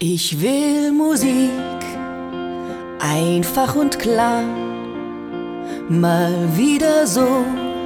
Ich will Musik, einfach und klar, mal wieder so,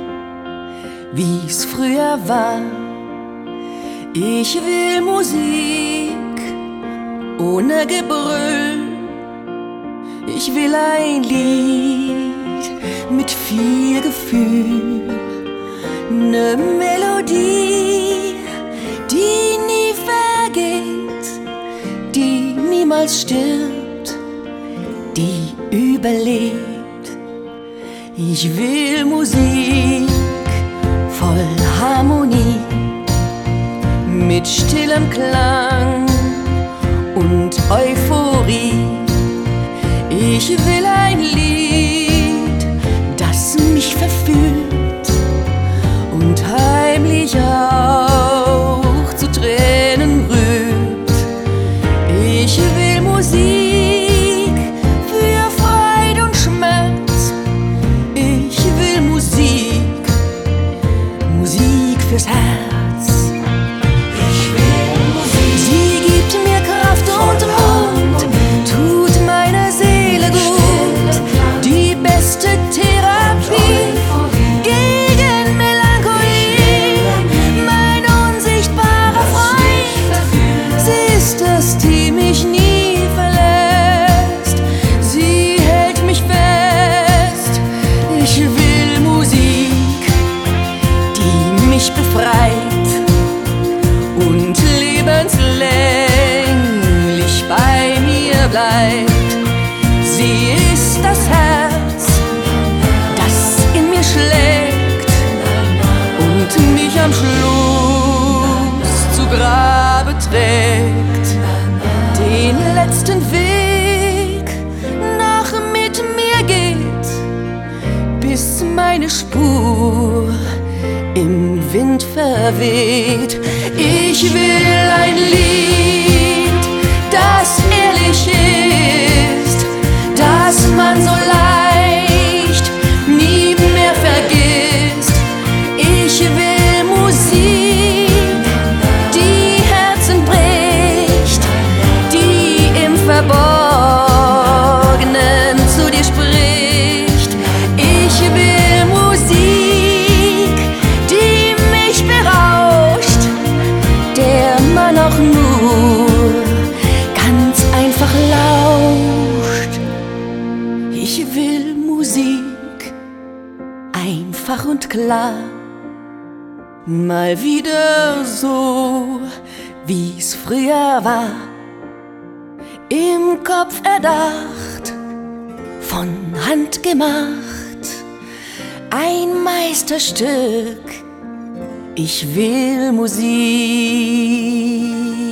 wie's früher war. Ich will Musik ohne Gebrüll, ich will ein Lied mit viel Gefühl, ne Melodie, die nie vergeht, die niemals stirbt, die überlebt. Ich will Musik voll Harmonie, mit stillem Klang und Euphorie. Ich will ein Lied, das mich verführt und heimlich auch zu Tränen rührt. Ich will Musik für Freude und Schmerz. Ich will Musik, Musik fürs Herz. Ich will Musik. Sie gibt mir Kraft und Mut, tut meiner Seele gut. Die beste Therapie gegen Melancholie. Mein unsichtbarer Freund, sie ist es, die mich nie verlässt. Sie hält mich fest. Ich will Musik, die mich befreit und lebenslänglich bei mir bleibt. Sie ist das Herz, das in mir schlägt und mich am Schluss zu Grabe trägt. Den letzten Weg noch mit mir geht, bis meine Spur im Wind verweht. Ich will ein Lied, das ehrlich ist, das man so leicht nie mehr vergisst. Ich will Musik, die Herzen bricht, die im Verborgenen zu dir spricht. Ich will Musik, die mich berauscht, der man auch nur ganz einfach lauscht. Ich will Musik, einfach und klar, mal wieder so, wie's früher war. Im Kopf erdacht, von Hand gemacht, ein Meisterstück. Ich will Musik.